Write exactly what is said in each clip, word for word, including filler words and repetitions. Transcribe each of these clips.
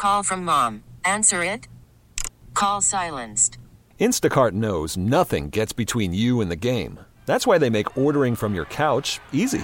Call from mom. Answer it. Call silenced. Instacart knows nothing gets between you and the game. That's why they make ordering from your couch easy.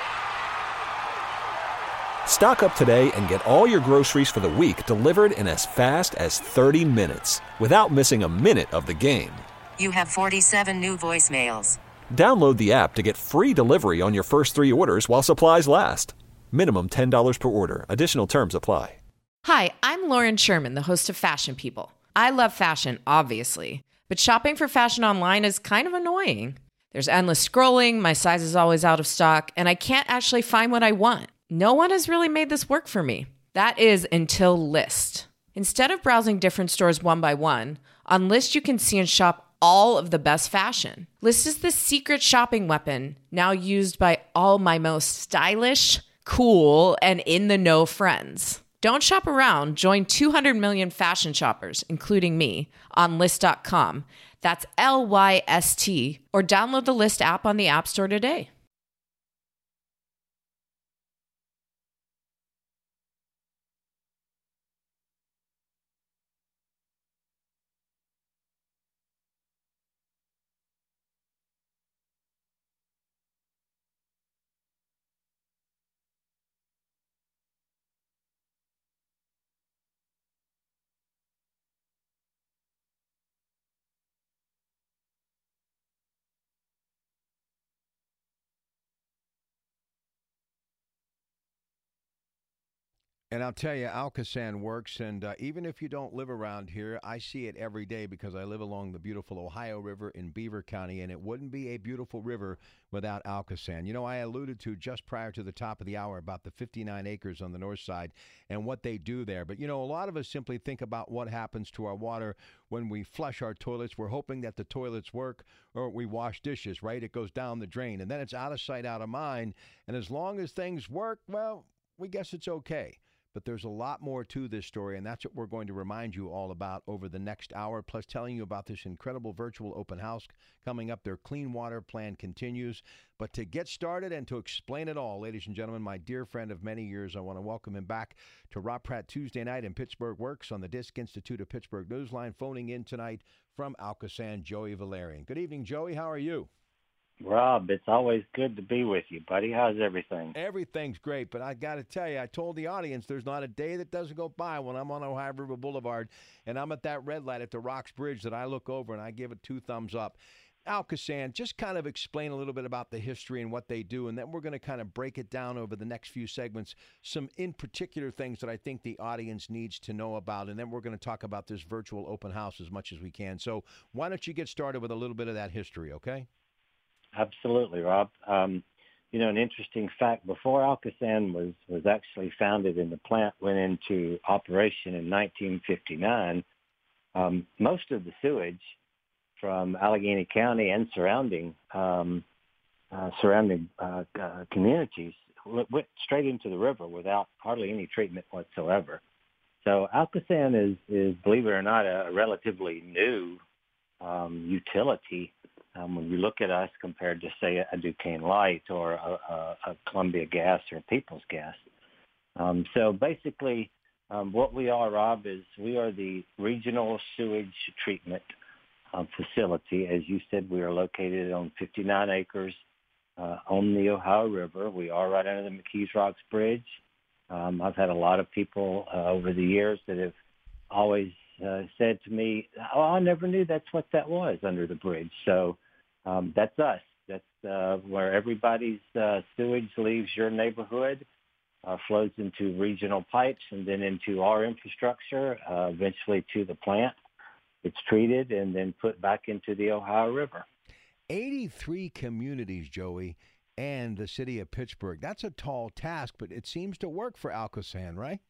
Stock up today and get all your groceries for the week delivered in as fast as thirty minutes without missing a minute of the game. You have forty-seven new voicemails. Download the app to get free delivery on your first three orders while supplies last. Minimum ten dollars per order. Additional terms apply. Hi, I'm Lauren Sherman, the host of Fashion People. I love fashion, obviously, but shopping for fashion online is kind of annoying. There's endless scrolling, my size is always out of stock, and I can't actually find what I want. No one has really made this work for me. That is until Lyst. Instead of browsing different stores one by one, on Lyst you can see and shop all of the best fashion. Lyst is the secret shopping weapon now used by all my most stylish, cool, and in-the-know friends. Don't shop around. Join two hundred million fashion shoppers, including me, on Lyst dot com. That's L Y S T, or download the Lyst app on the App Store today. And I'll tell you, Alcosan works, and uh, even if you don't live around here, I see it every day because I live along the beautiful Ohio River in Beaver County, and it wouldn't be a beautiful river without Alcosan. You know, I alluded to just prior to the top of the hour about the fifty-nine acres on the north side and what they do there. But, you know, a lot of us simply think about what happens to our water when we flush our toilets. We're hoping that the toilets work, or we wash dishes, right? It goes down the drain, and then it's out of sight, out of mind. And as long as things work, well, we guess it's okay. But there's a lot more to this story, and that's what we're going to remind you all about over the next hour, plus telling you about this incredible virtual open house coming up. Their clean water plan continues. But to get started and to explain it all, ladies and gentlemen, my dear friend of many years, I want to welcome him back to Rob Pratt Tuesday night in Pittsburgh Works on the Disc Institute of Pittsburgh Newsline. Phoning in tonight from Alcosan, Joey Valerian. Good evening, Joey. How are you? Rob, it's always good to be with you, buddy. How's everything? Everything's great, but I got to tell you, I told the audience there's not a day that doesn't go by when I'm on Ohio River Boulevard and I'm at that red light at the Rocks Bridge that I look over and I give it two thumbs up. Alcosan, just kind of explain a little bit about the history and what they do, and then we're going to kind of break it down over the next few segments, some in particular things that I think the audience needs to know about, and then we're going to talk about this virtual open house as much as we can. So why don't you get started with a little bit of that history, okay? Absolutely, Rob. Um, you know, an interesting fact, before Alcosan was, was actually founded and the plant went into operation in nineteen fifty-nine, um, most of the sewage from Allegheny County and surrounding um, uh, surrounding uh, uh, communities went straight into the river without hardly any treatment whatsoever. So Alcosan is, is believe it or not, a relatively new um, utility. Um, when you look at us compared to, say, a Duquesne Light or a, a, a Columbia Gas or Peoples Gas. Um, so basically um, what we are, Rob, is we are the regional sewage treatment um, facility. As you said, we are located on fifty-nine acres uh, on the Ohio River. We are right under the McKees Rocks Bridge. Um, I've had a lot of people uh, over the years that have always uh, said to me, oh, I never knew that's what that was under the bridge. So um, that's us. That's uh, where everybody's uh, sewage leaves your neighborhood, uh, flows into regional pipes and then into our infrastructure, uh, eventually to the plant. It's treated and then put back into the Ohio River. eighty-three communities, Joey, and the city of Pittsburgh. That's a tall task, but it seems to work for Alcosan, right?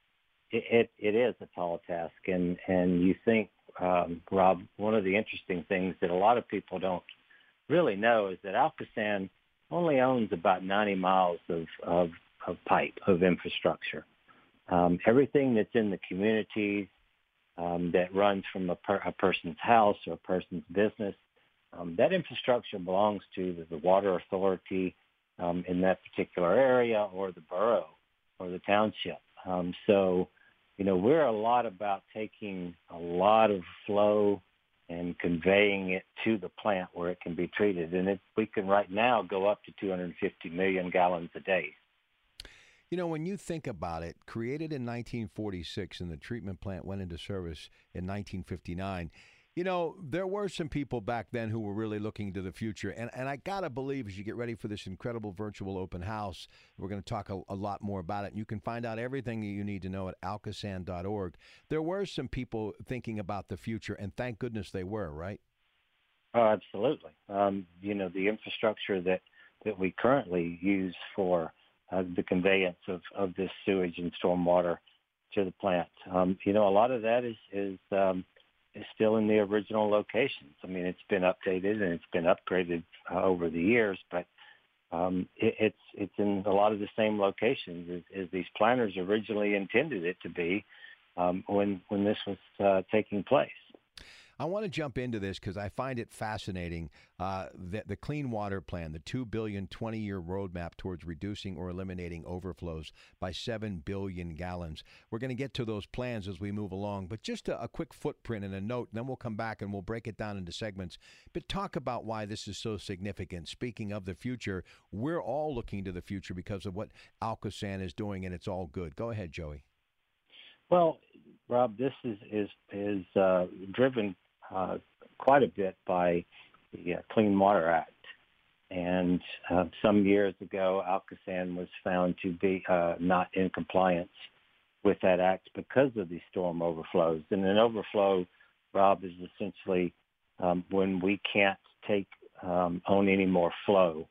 It, it, it is a tall task. And, and you think, um, Rob, one of the interesting things that a lot of people don't really know is that Alcosan only owns about ninety miles of, of, of pipe, of infrastructure. Um, everything that's in the communities um, that runs from a, per, a person's house or a person's business, um, that infrastructure belongs to the, the water authority um, in that particular area or the borough or the township. Um, so you know, we're a lot about taking a lot of flow and conveying it to the plant where it can be treated. And it, we can right now go up to two hundred fifty million gallons a day. You know, when you think about it, created in nineteen forty-six and the treatment plant went into service in nineteen fifty-nine, you know, there were some people back then who were really looking to the future. And, and I got to believe as you get ready for this incredible virtual open house, we're going to talk a, a lot more about it. And you can find out everything you need to know at alcosan dot org. There were some people thinking about the future, and thank goodness they were, right? Oh, absolutely. Um, you know, the infrastructure that, that we currently use for uh, the conveyance of, of this sewage and stormwater to the plant, um, you know, a lot of that is, is um, is still in the original locations. I mean, it's been updated and it's been upgraded uh, over the years, but um, it, it's it's in a lot of the same locations as, as these planners originally intended it to be um, when when this was uh, taking place. I want to jump into this because I find it fascinating uh, that the Clean Water Plan, the two billion dollars twenty-year roadmap towards reducing or eliminating overflows by seven billion gallons. We're going to get to those plans as we move along, but just a, a quick footprint and a note, and then we'll come back and we'll break it down into segments. But talk about why this is so significant. Speaking of the future, we're all looking to the future because of what Alcosan is doing, and it's all good. Go ahead, Joey. Well, Rob, this is, is, is uh, driven Uh, quite a bit by the uh, Clean Water Act. And uh, some years ago, Alcosan was found to be uh, not in compliance with that act because of these storm overflows. And an overflow, Rob, is essentially um, when we can't take um, on any more flow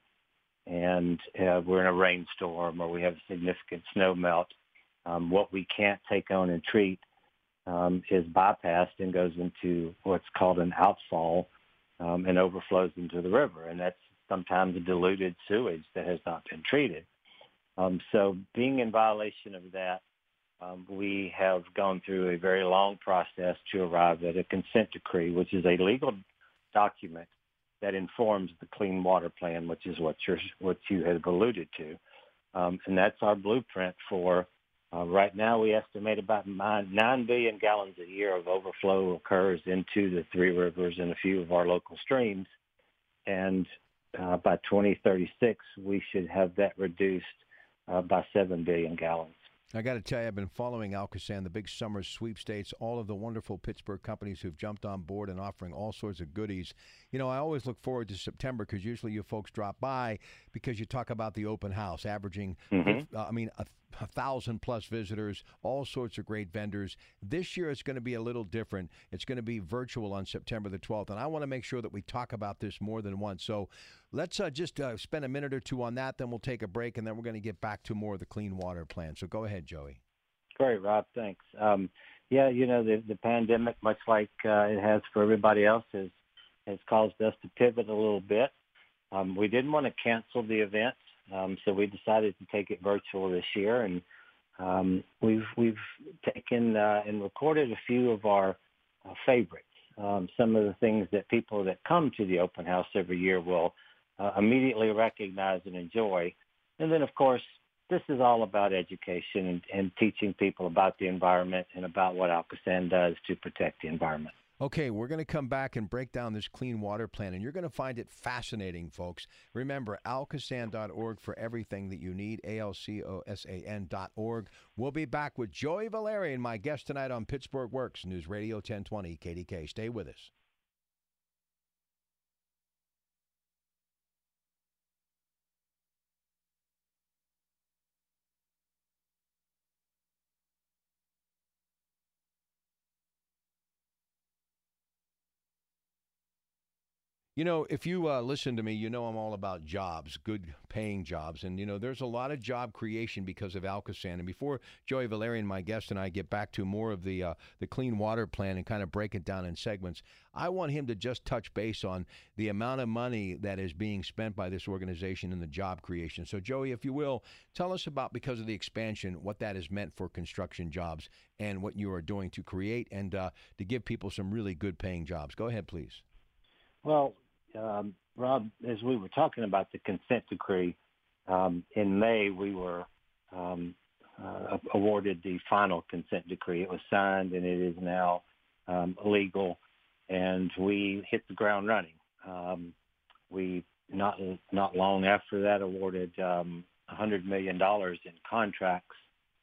and uh, we're in a rainstorm or we have significant snow melt. Um, what we can't take on and treat Um, is bypassed and goes into what's called an outfall um, and overflows into the river. And that's sometimes a diluted sewage that has not been treated. Um, so being in violation of that, um, we have gone through a very long process to arrive at a consent decree, which is a legal document that informs the Clean Water Plan, which is what, you're, what you have alluded to. Um, and that's our blueprint for Uh, right now, we estimate about nine, nine billion gallons a year of overflow occurs into the three rivers and a few of our local streams. And uh, by twenty thirty-six, we should have that reduced uh, by seven billion gallons. I got to tell you, I've been following Alcosan, the big summer sweepstakes, all of the wonderful Pittsburgh companies who've jumped on board and offering all sorts of goodies. You know, I always look forward to September because usually you folks drop by because you talk about the open house, averaging, mm-hmm. uh, I mean, a, a thousand plus visitors, all sorts of great vendors. This year it's going to be a little different. It's going to be virtual on September the twelfth, and I want to make sure that we talk about this more than once. So let's uh, just uh, spend a minute or two on that, then we'll take a break, and then we're going to get back to more of the Clean Water Plan. So go ahead, Joey. Great, Rob. Thanks. Um, yeah, you know, the, the pandemic, much like uh, it has for everybody else, has, has caused us to pivot a little bit. Um, we didn't want to cancel the event, um, so we decided to take it virtual this year, and um, we've we've taken uh, and recorded a few of our uh, favorites. Um, some of the things that people that come to the open house every year will uh, immediately recognize and enjoy. And then, of course, this is all about education and, and teaching people about the environment and about what Alcosan does to protect the environment. Okay, we're going to come back and break down this Clean Water Plan, and you're going to find it fascinating, folks. Remember, alcosan dot org for everything that you need, A L C O S A N dot org. We'll be back with Joey Valerian, my guest tonight on Pittsburgh Works, News Radio ten twenty K D K. Stay with us. You know, if you uh, listen to me, you know I'm all about jobs, good paying jobs. And, you know, there's a lot of job creation because of Alcosan. And before Joey Valerian, my guest, and I get back to more of the uh, the Clean Water Plan and kind of break it down in segments, I want him to just touch base on the amount of money that is being spent by this organization in the job creation. So, Joey, if you will, tell us about, because of the expansion, what that has meant for construction jobs and what you are doing to create and uh, to give people some really good paying jobs. Go ahead, please. Well, Um, Rob, as we were talking about the consent decree, um, in May we were um, uh, awarded the final consent decree. It was signed, and it is now um, legal, and we hit the ground running. Um, we not not long after that awarded um, one hundred million dollars in contracts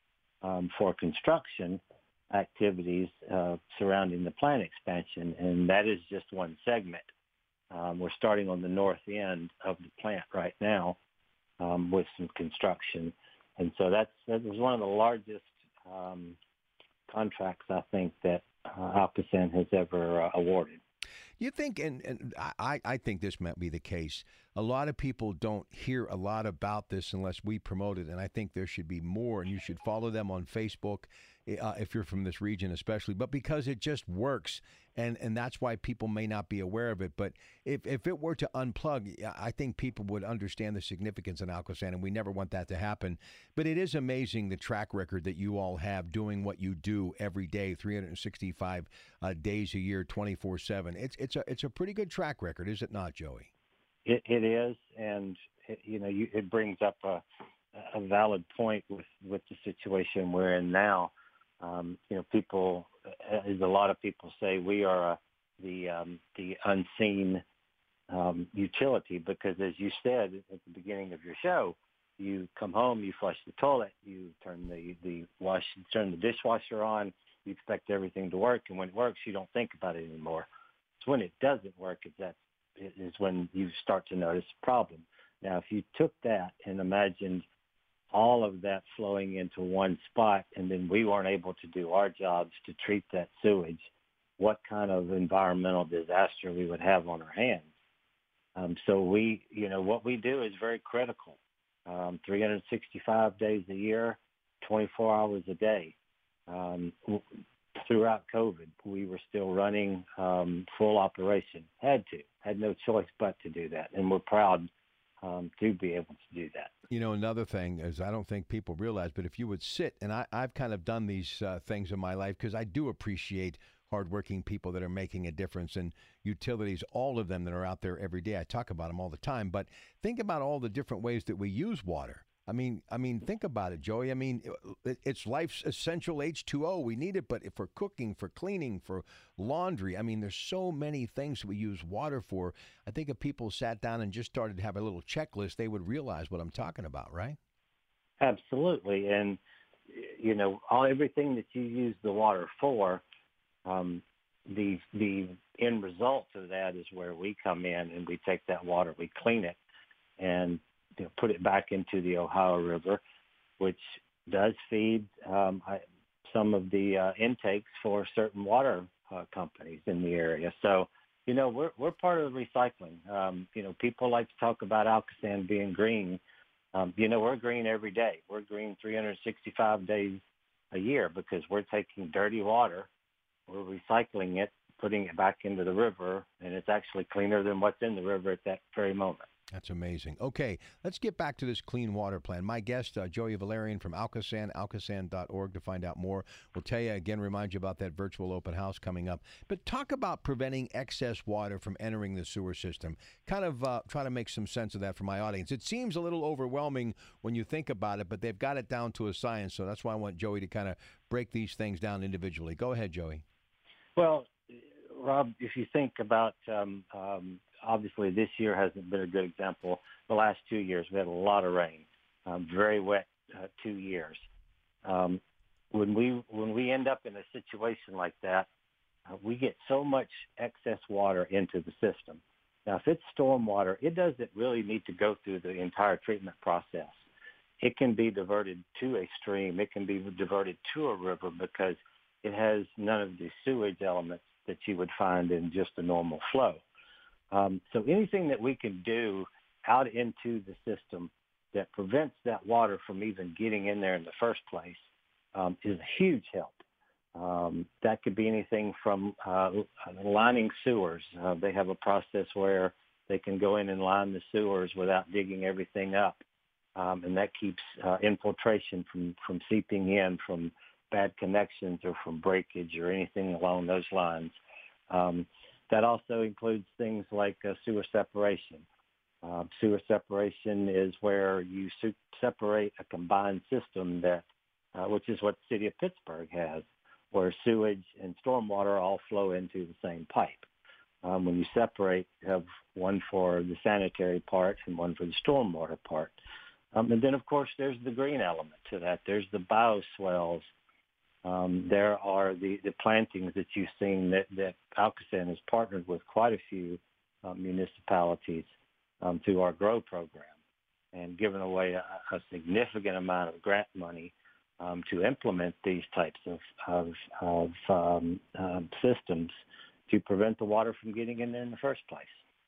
um, for construction activities uh, surrounding the plant expansion, and that is just one segment. Um, we're starting on the north end of the plant right now um, with some construction. And so that's, that was one of the largest um, contracts, I think, that uh, Alcosan has ever uh, awarded. You think, and, and I, I think this might be the case, a lot of people don't hear a lot about this unless we promote it, and I think there should be more, and you should follow them on Facebook uh, if you're from this region especially, but because it just works, and, and that's why people may not be aware of it. But if, if it were to unplug, I think people would understand the significance in Alcosan, and we never want that to happen. But it is amazing the track record that you all have doing what you do every day, three hundred sixty-five uh, days a year, twenty-four seven. It's it's a it's a pretty good track record, is it not, Joey? It, it is, and it, you know, you, it brings up a, a valid point with, with the situation we're in now. Um, you know, people, as a lot of people say, we are a, the um, the unseen um, utility because, as you said at the beginning of your show, you come home, you flush the toilet, you turn the the wash, turn the dishwasher on, you expect everything to work, and when it works, you don't think about it anymore. It's when it doesn't work is that is when you start to notice a problem. Now, if you took that and imagined all of that flowing into one spot, and then we weren't able to do our jobs to treat that sewage, what kind of environmental disaster we would have on our hands. Um, so we, you know, what we do is very critical. Um, three hundred sixty-five days a year, twenty-four hours a day. Um, throughout COVID, we were still running um, full operation. Had to, had no choice but to do that, and we're proud um, to be able to do that. You know, another thing is I don't think people realize, but if you would sit, and I, I've kind of done these uh, things in my life because I do appreciate hardworking people that are making a difference, and utilities, all of them that are out there every day. I talk about them all the time, but think about all the different ways that we use water. I mean, I mean, think about it, Joey. I mean, it, it's life's essential H two O. We need it, but for cooking, for cleaning, for laundry, I mean, there's so many things we use water for. I think if people sat down and just started to have a little checklist, they would realize what I'm talking about, right? Absolutely. And, you know, all everything that you use the water for, um, the the end result of that is where we come in and we take that water, we clean it, and you know, put it back into the Ohio River, which does feed um, I, some of the uh, intakes for certain water uh, companies in the area. So, you know, we're we're part of the recycling. Um, you know, people like to talk about Alcosan being green. Um, you know, we're green every day. We're green three hundred sixty-five days a year because we're taking dirty water, we're recycling it, putting it back into the river, and it's actually cleaner than what's in the river at that very moment. That's amazing. Okay, let's get back to this clean water plan. My guest, uh, Joey Valerian from Alcosan, alcosan dot org to find out more. We'll tell you again, remind you about that virtual open house coming up. But talk about preventing excess water from entering the sewer system. Kind of uh, try to make some sense of that for my audience. It seems a little overwhelming when you think about it, but they've got it down to a science. So that's why I want Joey to kind of break these things down individually. Go ahead, Joey. Well, Rob, if you think about um, um, obviously, this year hasn't been a good example. The last two years, we had a lot of rain, um, very wet uh, two years. Um, when we when we end up in a situation like that, uh, we get so much excess water into the system. Now, if it's storm water, it doesn't really need to go through the entire treatment process. It can be diverted to a stream. It can be diverted to a river because it has none of the sewage elements that you would find in just a normal flow. Um, so anything that we can do out into the system that prevents that water from even getting in there in the first place um, is a huge help. Um, that could be anything from uh, lining sewers. Uh, they have a process where they can go in and line the sewers without digging everything up. Um, and that keeps uh, infiltration from, from seeping in from bad connections or from breakage or anything along those lines. Um, that also includes things like uh, sewer separation. Uh, sewer separation is where you su- separate a combined system that uh, which is what the city of Pittsburgh has, where sewage and stormwater all flow into the same pipe. Um, when you separate, you have one for the sanitary part and one for the stormwater part. Um, and then, of course, there's the green element to that. There's the bioswales. Um, there are the, the plantings that you've seen that, that Alcosan has partnered with quite a few uh, municipalities um, through our GROW program and given away a, a significant amount of grant money um, to implement these types of, of, of um, um, systems to prevent the water from getting in there in the first place.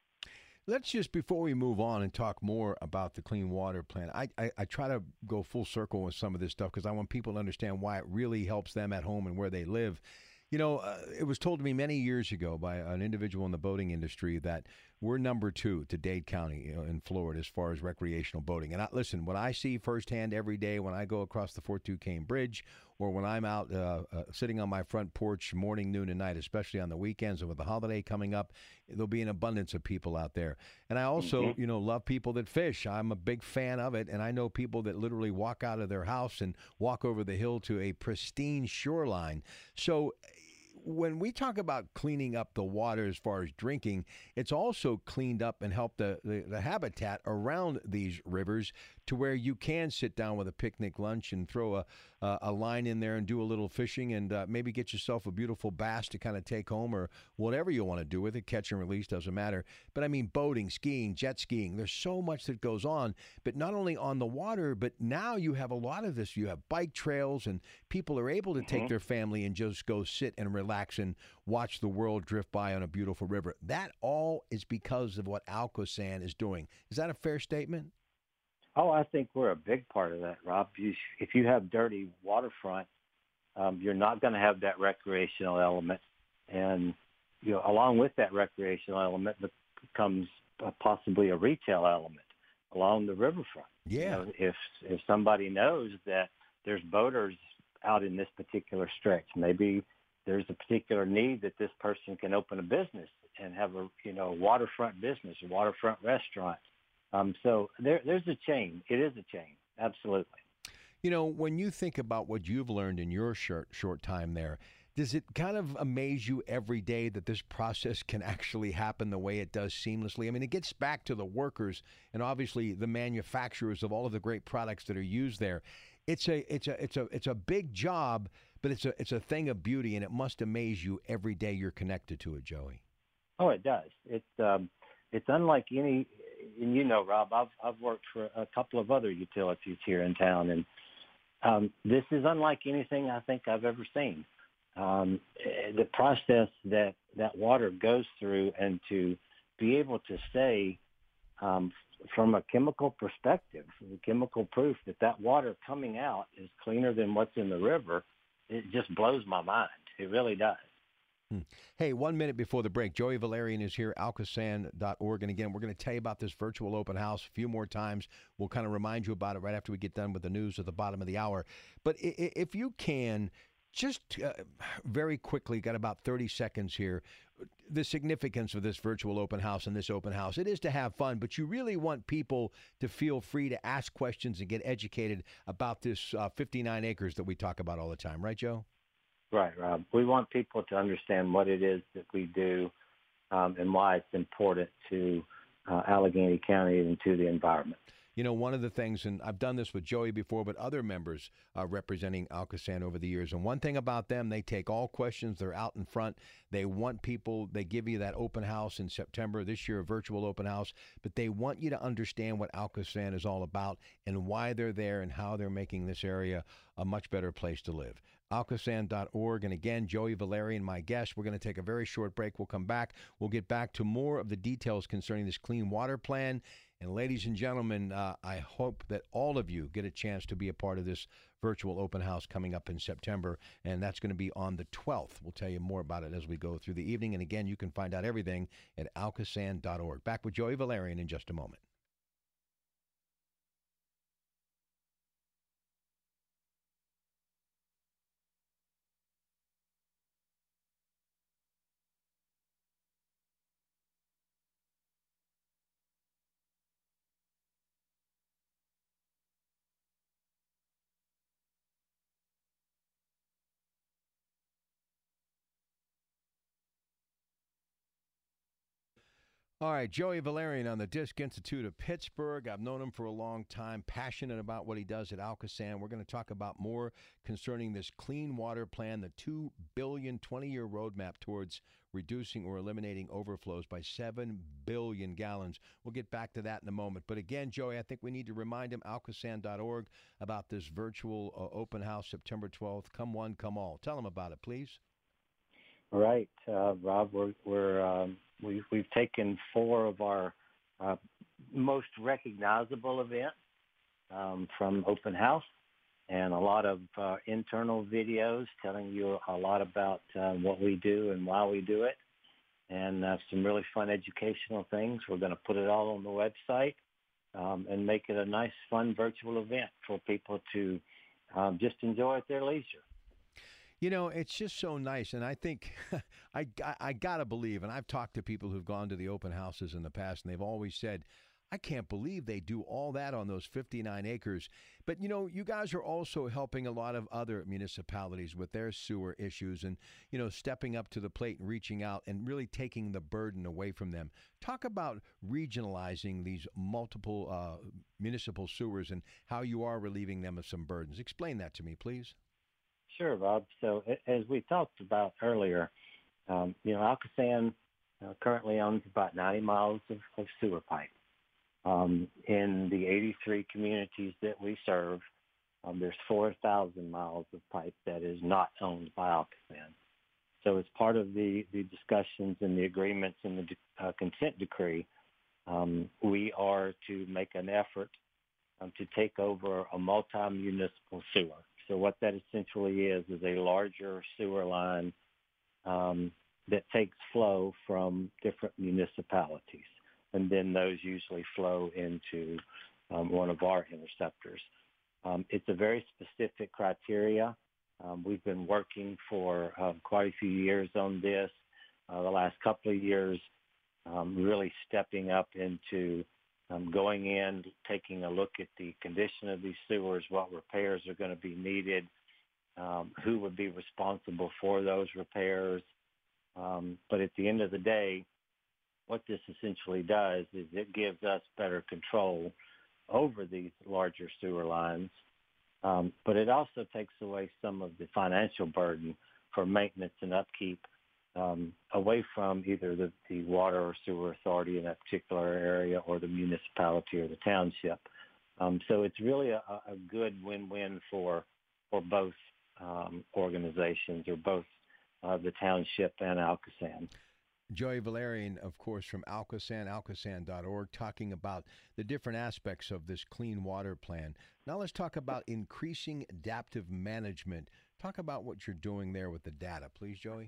Let's just, before we move on and talk more about the Clean Water Plan, I, I, I try to go full circle with some of this stuff because I want people to understand why it really helps them at home and where they live. You know, uh, it was told to me many years ago by an individual in the boating industry that we're number two to Dade County, you know, in Florida as far as recreational boating. And I, listen, what I see firsthand every day when I go across the Fort Duquesne Bridge or when I'm out uh, uh, sitting on my front porch morning, noon, and night, especially on the weekends and with the holiday coming up, there'll be an abundance of people out there. And I also, mm-hmm. you know, love people that fish. I'm a big fan of it. And I know people that literally walk out of their house and walk over the hill to a pristine shoreline. So when we talk about cleaning up the water as far as drinking, it's also cleaned up and helped the, the, the habitat around these rivers to where you can sit down with a picnic lunch and throw a, uh, a line in there and do a little fishing and uh, maybe get yourself a beautiful bass to kind of take home or whatever you want to do with it. Catch and release, doesn't matter. But I mean, boating, skiing, jet skiing, there's so much that goes on, but not only on the water, but now you have a lot of this. You have bike trails and people are able to mm-hmm. take their family and just go sit and relax and watch the world drift by on a beautiful river. That all is because of what Alcosan is doing. Is that a fair statement? Oh, I think we're a big part of that, Rob. You, if you have dirty waterfront, um, you're not going to have that recreational element. And, you know, along with that recreational element comes uh, possibly a retail element along the riverfront. Yeah. You know, if if somebody knows that there's boaters out in this particular stretch, maybe there's a particular need that this person can open a business and have a, you know, waterfront business, a waterfront restaurant. Um, so there, there's a chain. It is a chain. Absolutely. You know, when you think about what you've learned in your short, short time there, does it kind of amaze you every day that this process can actually happen the way it does seamlessly? I mean, it gets back to the workers and obviously the manufacturers of all of the great products that are used there. It's a, it's a, it's a, it's a big job, but it's a, it's a thing of beauty, and it must amaze you every day you're connected to it, Joey. Oh, it does. It's, um, it's unlike any. And you know, Rob, I've I've worked for a couple of other utilities here in town, and um, this is unlike anything I think I've ever seen. Um, the process that that water goes through, and to be able to say, um, from a chemical perspective, the chemical proof that that water coming out is cleaner than what's in the river, it just blows my mind. It really does. Hey, one minute before the break, Joey Valerian is here, alcosan dot org. And again, we're going to tell you about this virtual open house a few more times. We'll kind of remind you about it right after we get done with the news at the bottom of the hour. But if you can, just uh, very quickly, got about thirty seconds here, the significance of this virtual open house and this open house. It is to have fun, but you really want people to feel free to ask questions and get educated about this uh, fifty-nine acres that we talk about all the time. Right, Joe? Right, Rob. We want people to understand what it is that we do um, and why it's important to uh, Allegheny County and to the environment. You know, one of the things, and I've done this with Joey before, but other members uh, representing Alcosan over the years, and one thing about them, they take all questions. They're out in front. They want people, they give you that open house in September, this year, a virtual open house, but they want you to understand what Alcosan is all about and why they're there and how they're making this area a much better place to live. alcosan dot org. And again, Joey Valerian, my guest. We're going to take a very short break. We'll come back. We'll get back to more of the details concerning this clean water plan. And ladies and gentlemen, uh, I hope that all of you get a chance to be a part of this virtual open house coming up in September. And that's going to be on the twelfth. We'll tell you more about it as we go through the evening. And again, you can find out everything at alcosan dot org. Back with Joey Valerian in just a moment. All right, Joey Valerian on the Disc Institute of Pittsburgh. I've known him for a long time, passionate about what he does at Alcosan. We're going to talk about more concerning this clean water plan, the two billion dollars twenty-year roadmap towards reducing or eliminating overflows by seven billion gallons. We'll get back to that in a moment. But again, Joey, I think we need to remind him, alcosan dot org, about this virtual uh, open house September twelfth. Come one, come all. Tell him about it, please. Right, uh, Rob, we're, we're um, we've, we've taken four of our uh, most recognizable events um, from Open House and a lot of uh, internal videos telling you a lot about uh, what we do and why we do it, and uh, some really fun educational things. We're going to put it all on the website um, and make it a nice, fun virtual event for people to um, just enjoy at their leisure. You know, it's just so nice, and I think I, I, I got to believe, and I've talked to people who've gone to the open houses in the past, and they've always said, I can't believe they do all that on those fifty-nine acres. But, you know, you guys are also helping a lot of other municipalities with their sewer issues and, you know, stepping up to the plate and reaching out and really taking the burden away from them. Talk about regionalizing these multiple uh, municipal sewers and how you are relieving them of some burdens. Explain that to me, please. Sure, Rob. So as we talked about earlier, um, you know, Alcosan uh, currently owns about ninety miles of, of sewer pipe. Um, in the eighty-three communities that we serve, um, there's four thousand miles of pipe that is not owned by Alcosan. So as part of the, the discussions and the agreements in the uh, consent decree, um, we are to make an effort um, to take over a multi-municipal sewer. So what that essentially is is a larger sewer line um, that takes flow from different municipalities, and then those usually flow into um, one of our interceptors. Um, it's a very specific criteria. Um, we've been working for um, quite a few years on this. Uh, the last couple of years, um, really stepping up into Um, going in, taking a look at the condition of these sewers, what repairs are going to be needed, um, who would be responsible for those repairs. Um, but at the end of the day, what this essentially does is it gives us better control over these larger sewer lines. Um, but it also takes away some of the financial burden for maintenance and upkeep Um, away from either the, the water or sewer authority in that particular area or the municipality or the township. Um, so it's really a, a good win-win for for both um, organizations, or both uh, the township and Alcosan. Joey Valerian, of course, from Alcosan, alcosan dot org, talking about the different aspects of this clean water plan. Now let's talk about increasing adaptive management. Talk about what you're doing there with the data, please, Joey.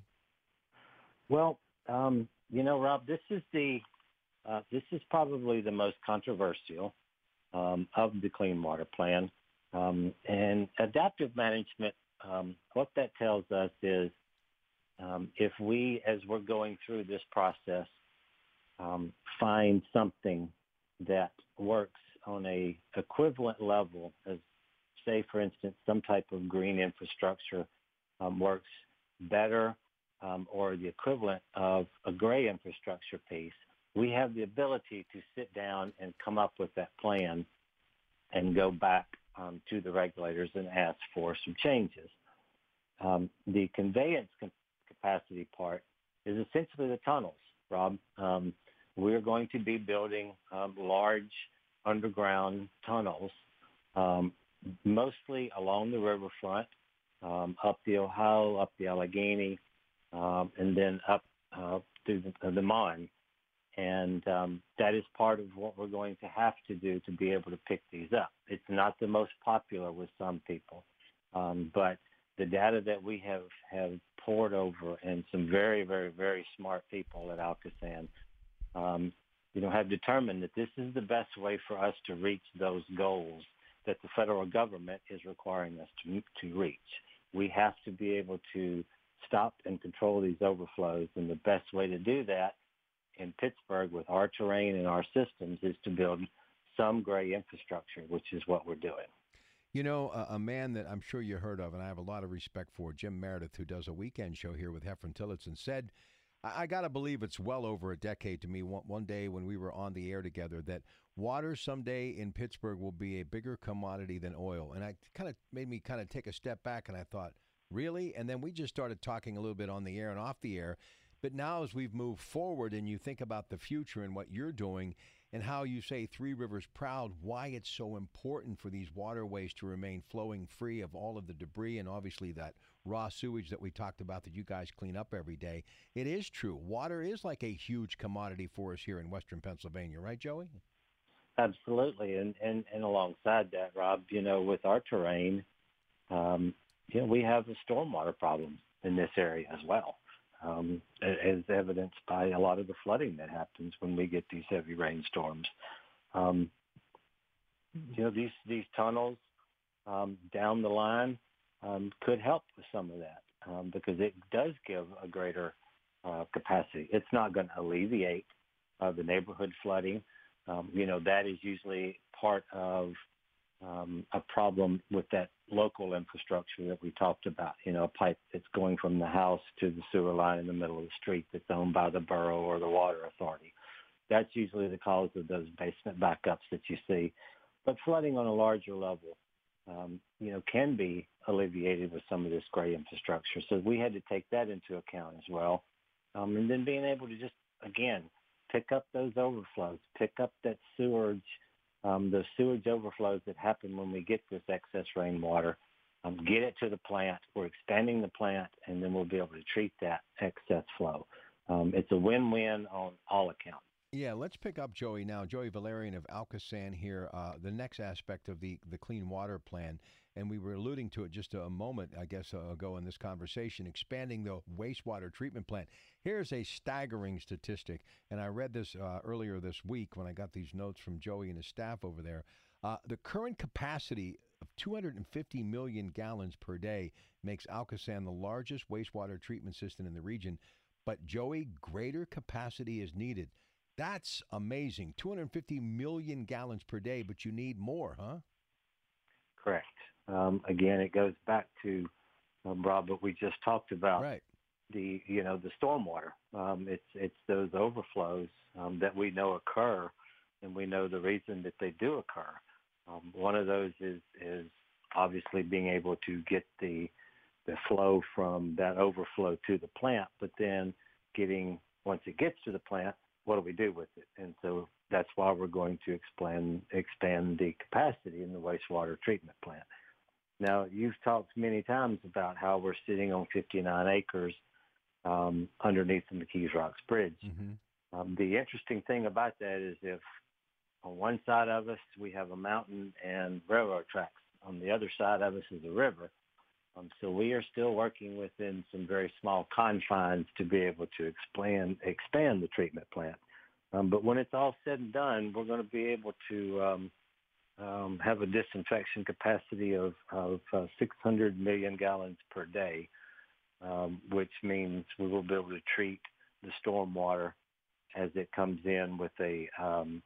Well, um, you know, Rob, this is the uh, this is probably the most controversial um, of the Clean Water Plan. Um, and adaptive management, um, what that tells us is um, if we, as we're going through this process, um, find something that works on a equivalent level, as, say, for instance, some type of green infrastructure um, works better, Um, or the equivalent of a gray infrastructure piece, we have the ability to sit down and come up with that plan and go back um, to the regulators and ask for some changes. Um, the conveyance capacity part is essentially the tunnels, Rob. Um, we're going to be building um, large underground tunnels, um, mostly along the riverfront, um, up the Ohio, up the Allegheny, Um, and then up uh, through the, the Mon. And um, that is part of what we're going to have to do to be able to pick these up. It's not the most popular with some people, um, but the data that we have, have poured over, and some very, very, very smart people at Alcosan, um, you know, have determined that this is the best way for us to reach those goals that the federal government is requiring us to, to reach. We have to be able to stop and control these overflows, and the best way to do that in Pittsburgh with our terrain and our systems is to build some gray infrastructure, which is what we're doing. You know, a, a man that I'm sure you heard of, and I have a lot of respect for, Jim Meredith, who does a weekend show here with Heffron Tillotson, said, I, I got to believe it's well over a decade to me, one, one day when we were on the air together, that water someday in Pittsburgh will be a bigger commodity than oil. And I kind of made me kind of take a step back, and I thought, really? And then we just started talking a little bit on the air and off the air. But now as we've moved forward and you think about the future and what you're doing and how you say Three Rivers Proud, why it's so important for these waterways to remain flowing free of all of the debris and obviously that raw sewage that we talked about that you guys clean up every day. It is true. Water is like a huge commodity for us here in Western Pennsylvania, right, Joey? Absolutely. And, and, and alongside that, Rob, you know, with our terrain, um, you know, we have a stormwater problem in this area as well. Um, as evidenced by a lot of the flooding that happens when we get these heavy rainstorms. Um, you know, these, these tunnels um, down the line um, could help with some of that um, because it does give a greater uh, capacity. It's not going to alleviate uh, the neighborhood flooding. Um, you know, that is usually part of um, a problem with that local infrastructure that we talked about, you know, a pipe that's going from the house to the sewer line in the middle of the street that's owned by the borough or the water authority. That's usually the cause of those basement backups that you see. But flooding on a larger level, um, you know, can be alleviated with some of this gray infrastructure. So we had to take that into account as well. Um, and then being able to just, again, pick up those overflows, pick up that sewage, Um, the sewage overflows that happen when we get this excess rainwater, um, get it to the plant. We're expanding the plant, and then we'll be able to treat that excess flow. Um, it's a win-win on all accounts. Yeah, let's pick up Joey now. Joey Valerian of Alcosan here, uh, the next aspect of the, the Clean Water Plan. And we were alluding to it just a moment, I guess, uh, ago in this conversation, expanding the wastewater treatment plant. Here's a staggering statistic, and I read this uh, earlier this week when I got these notes from Joey and his staff over there. Uh, the current capacity of two hundred fifty million gallons per day makes Alcosan the largest wastewater treatment system in the region. But, Joey, greater capacity is needed. That's amazing. two hundred fifty million gallons per day, but you need more, huh? Correct. Um, again, it goes back to, um, Rob, what we just talked about. Right. The, you know, the stormwater. Um, it's it's those overflows um, that we know occur, and we know the reason that they do occur. Um, one of those is is obviously being able to get the the flow from that overflow to the plant, but then getting, once it gets to the plant, what do we do with it? And so that's why we're going to expand expand the capacity in the wastewater treatment plant. Now, you've talked many times about how we're sitting on fifty-nine acres um, underneath the McKees Rocks Bridge. Mm-hmm. Um, the interesting thing about that is if on one side of us we have a mountain and railroad tracks, on the other side of us is a river. Um, so we are still working within some very small confines to be able to expand expand the treatment plant. Um, but when it's all said and done, we're going to be able to um, um, have a disinfection capacity of, of uh, six hundred million gallons per day, um, which means we will be able to treat the stormwater as it comes in with a um,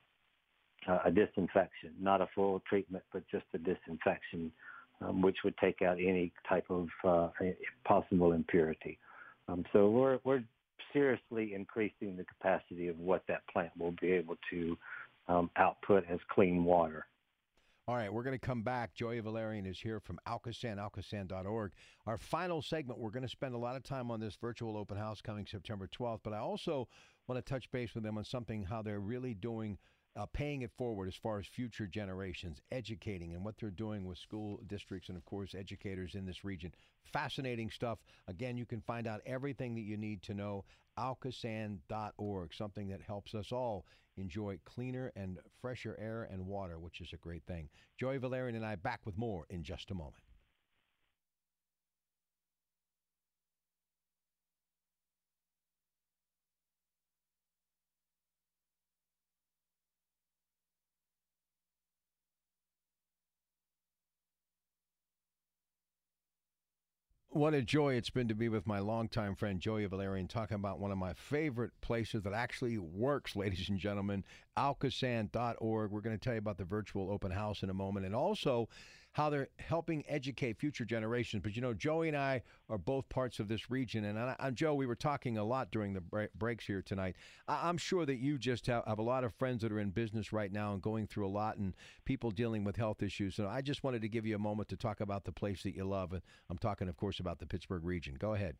a disinfection, not a full treatment, but just a disinfection. Um, which would take out any type of uh, possible impurity. Um, so we're, we're seriously increasing the capacity of what that plant will be able to um, output as clean water. All right, we're going to come back. Joey Valerian is here from Alcosan, alcosan dot org. Our final segment, we're going to spend a lot of time on this virtual open house coming September twelfth, but I also want to touch base with them on something, how they're really doing Uh, paying it forward as far as future generations, educating, and what they're doing with school districts and, of course, educators in this region. Fascinating stuff. Again, you can find out everything that you need to know, alcosan dot org, something that helps us all enjoy cleaner and fresher air and water, which is a great thing. Joey Valerian and I back with more in just a moment. What a joy it's been to be with my longtime friend Joey Valerian, talking about one of my favorite places that actually works, ladies and gentlemen, alcosan dot org. We're going to tell you about the virtual open house in a moment, and also how they're helping educate future generations. But, you know, Joey and I are both parts of this region. And, I, and Joe, we were talking a lot during the break, breaks here tonight. I, I'm sure that you just have, have a lot of friends that are in business right now and going through a lot, and people dealing with health issues. So I just wanted to give you a moment to talk about the place that you love. And I'm talking, of course, about the Pittsburgh region. Go ahead.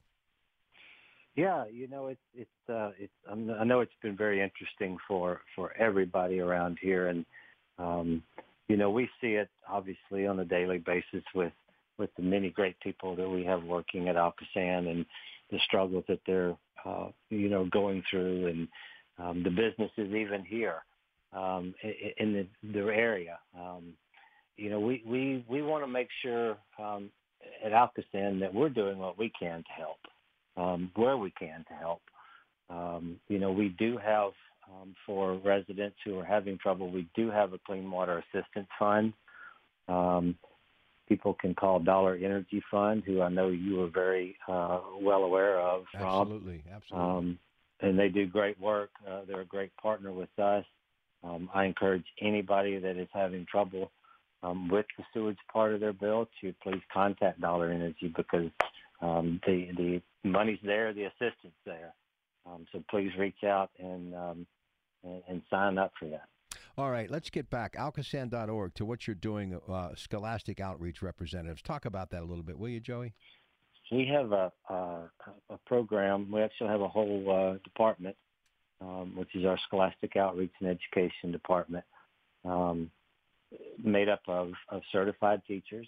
Yeah, you know, it's it's uh, it's. I'm, I know it's been very interesting for, for everybody around here, and um, you know, we see it obviously on a daily basis with, with the many great people that we have working at Alcosan and the struggles that they're uh, you know going through, and um, the businesses even here um, in the their area. Um, you know, we we we want to make sure um, at Alcosan that we're doing what we can to help. Um, where we can to help. Um, you know, we do have, um, for residents who are having trouble, we do have a Clean Water Assistance Fund. Um, people can call Dollar Energy Fund, who I know you are very uh, well aware of, Rob. Absolutely, absolutely. Um, and they do great work. Uh, they're a great partner with us. Um, I encourage anybody that is having trouble um, with the sewage part of their bill to please contact Dollar Energy, because Um, the the money's there, the assistance there. Um, so please reach out and, um, and and sign up for that. All right, let's get back, alcosan dot org, to what you're doing, uh, Scholastic Outreach Representatives. Talk about that a little bit, will you, Joey? We have a, a, a program. We actually have a whole uh, department, um, which is our Scholastic Outreach and Education Department, um, made up of, of certified teachers,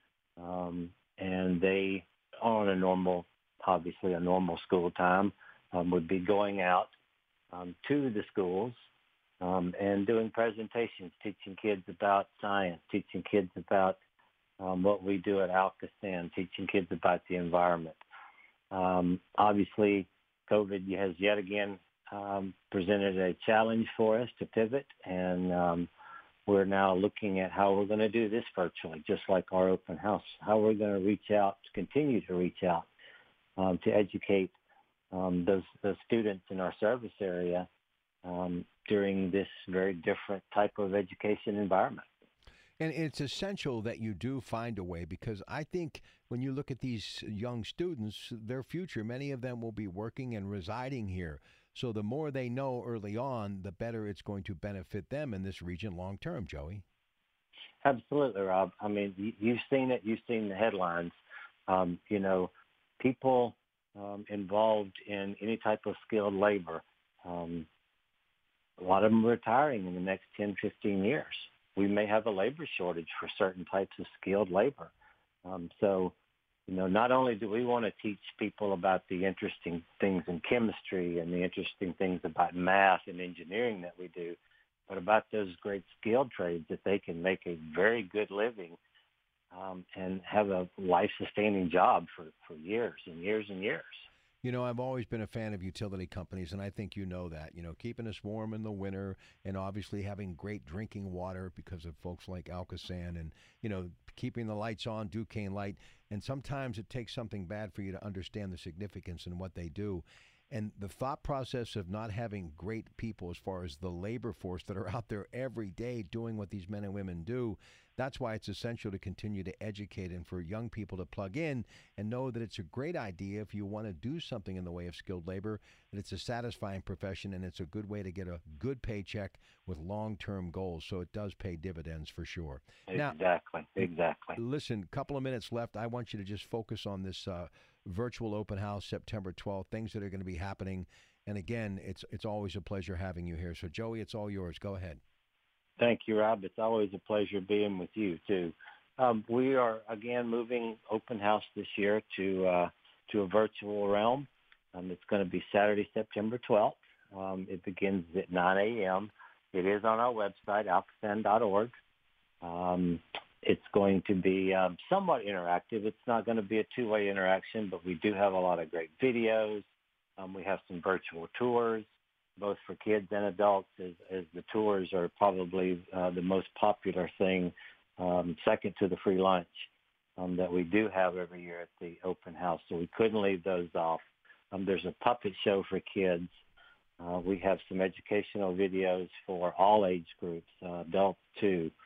um, and they on a normal, obviously a normal school time, um, would be going out um, to the schools um, and doing presentations, teaching kids about science, teaching kids about um, what we do at Alcosan, teaching kids about the environment. Um, obviously, COVID has yet again um, presented a challenge for us to pivot, and um, we're now looking at how we're going to do this virtually, just like our open house, how we're going to reach out, continue to reach out um, to educate um, those, those students in our service area um, during this very different type of education environment. And it's essential that you do find a way, because I think when you look at these young students, their future, many of them will be working and residing here. So the more they know early on, the better it's going to benefit them in this region long term, Joey. Absolutely, Rob. I mean, you've seen it. You've seen the headlines. Um, you know, people um, involved in any type of skilled labor, um, a lot of them are retiring in the next ten, fifteen years. We may have a labor shortage for certain types of skilled labor. Um, so, you know, not only do we want to teach people about the interesting things in chemistry and the interesting things about math and engineering that we do, but about those great skilled trades that they can make a very good living um, and have a life-sustaining job for, for years and years and years. You know, I've always been a fan of utility companies, and I think you know that. You know, keeping us warm in the winter, and obviously having great drinking water because of folks like Alcosan, and, you know, keeping the lights on, Duquesne Light. And sometimes it takes something bad for you to understand the significance in what they do. And the thought process of not having great people as far as the labor force that are out there every day doing what these men and women do, that's why it's essential to continue to educate and for young people to plug in and know that it's a great idea if you want to do something in the way of skilled labor, that it's a satisfying profession and it's a good way to get a good paycheck with long-term goals. So it does pay dividends for sure. Exactly, now, exactly. Listen, a couple of minutes left. I want you to just focus on this uh, virtual open house September twelfth, things that are going to be happening. And again, it's it's always a pleasure having you here. So, Joey, it's all yours. Go ahead. Thank you, Rob. It's always a pleasure being with you, too. Um, we are, again, moving open house this year to uh, to a virtual realm. Um, it's going to be Saturday, September twelfth. Um, it begins at nine a.m. It is on our website, alcosan dot org. Um, it's going to be um, somewhat interactive. It's not going to be a two-way interaction, but we do have a lot of great videos. Um, we have some virtual tours, both for kids and adults, as, as the tours are probably uh, the most popular thing, um, second to the free lunch um, that we do have every year at the open house. So we couldn't leave those off. Um, there's a puppet show for kids. Uh, we have some educational videos for all age groups, uh, adults too.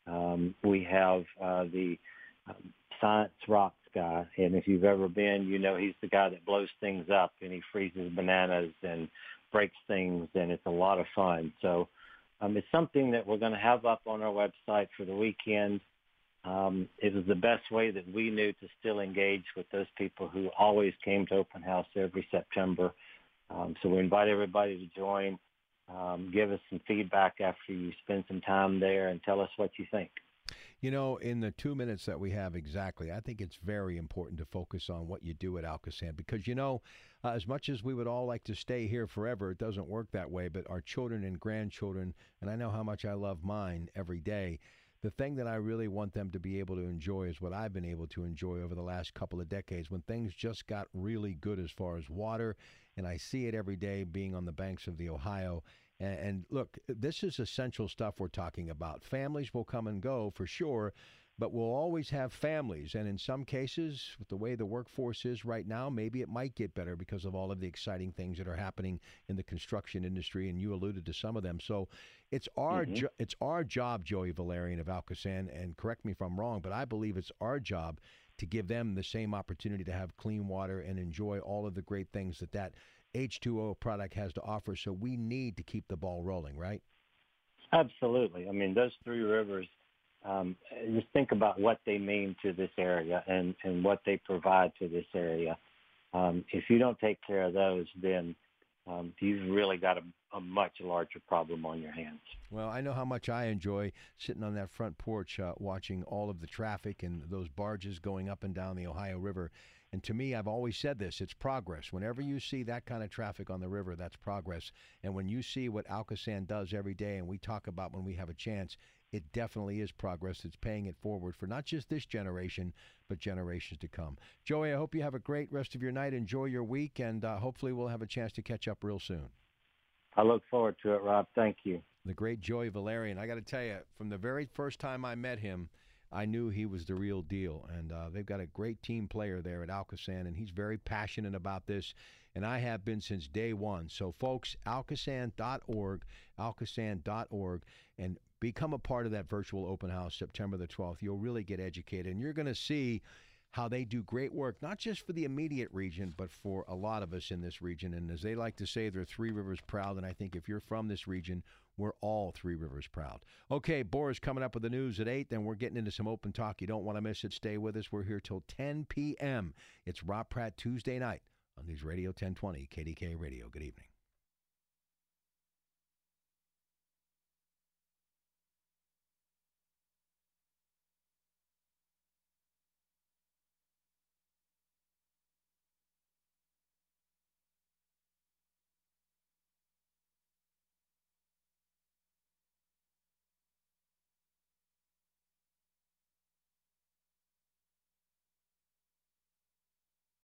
Um, we have uh, the um, Science Rocks guy, and if you've ever been, you know he's the guy that blows things up, and he freezes bananas and breaks things, and it's a lot of fun. So um, it's something that we're going to have up on our website for the weekend. Um, it was the best way that we knew to still engage with those people who always came to Open House every September. Um, so we invite everybody to join. Um, give us some feedback after you spend some time there and tell us what you think. You know, in the two minutes that we have exactly, I think it's very important to focus on what you do at Alcosan because, you know, uh, as much as we would all like to stay here forever, it doesn't work that way. But our children and grandchildren, and I know how much I love mine every day, the thing that I really want them to be able to enjoy is what I've been able to enjoy over the last couple of decades when things just got really good as far as water. And I see it every day being on the banks of the Ohio. And, and look, this is essential stuff we're talking about. Families will come and go for sure, but we'll always have families. And in some cases, with the way the workforce is right now, maybe it might get better because of all of the exciting things that are happening in the construction industry. And you alluded to some of them. So it's our Mm-hmm. jo- it's our job, Joey Valerian of Alcosan, and correct me if I'm wrong, but I believe it's our job to give them the same opportunity to have clean water and enjoy all of the great things that that H two O product has to offer. So we need to keep the ball rolling, right? Absolutely. I mean, those three rivers, um, just think about what they mean to this area and, and what they provide to this area. Um, if you don't take care of those, then um, you've really got a, a much larger problem on your hands. Well, I know how much I enjoy sitting on that front porch uh, watching all of the traffic and those barges going up and down the Ohio River. And to me, I've always said this, it's progress. Whenever you see that kind of traffic on the river, that's progress. And when you see what Alcosan does every day, and we talk about when we have a chance, it definitely is progress. It's paying it forward for not just this generation, but generations to come. Joey, I hope you have a great rest of your night. Enjoy your week, and uh, hopefully we'll have a chance to catch up real soon. I look forward to it, Rob. Thank you. The great Joey Valerian. I got to tell you, from the very first time I met him, I knew he was the real deal. And uh, they've got a great team player there at Alcosan, and he's very passionate about this, and I have been since day one. So, folks, alcosan dot org, alcosan dot org, and become a part of that virtual open house September the twelfth. You'll really get educated, and you're going to see how they do great work, not just for the immediate region, but for a lot of us in this region. And as they like to say, they're Three Rivers proud, and I think if you're from this region, we're all Three Rivers proud. Okay, Boris coming up with the news at eight, then we're getting into some open talk. You don't want to miss it. Stay with us. We're here till ten p.m. It's Rob Pratt Tuesday night on News Radio ten twenty, K D K Radio. Good evening.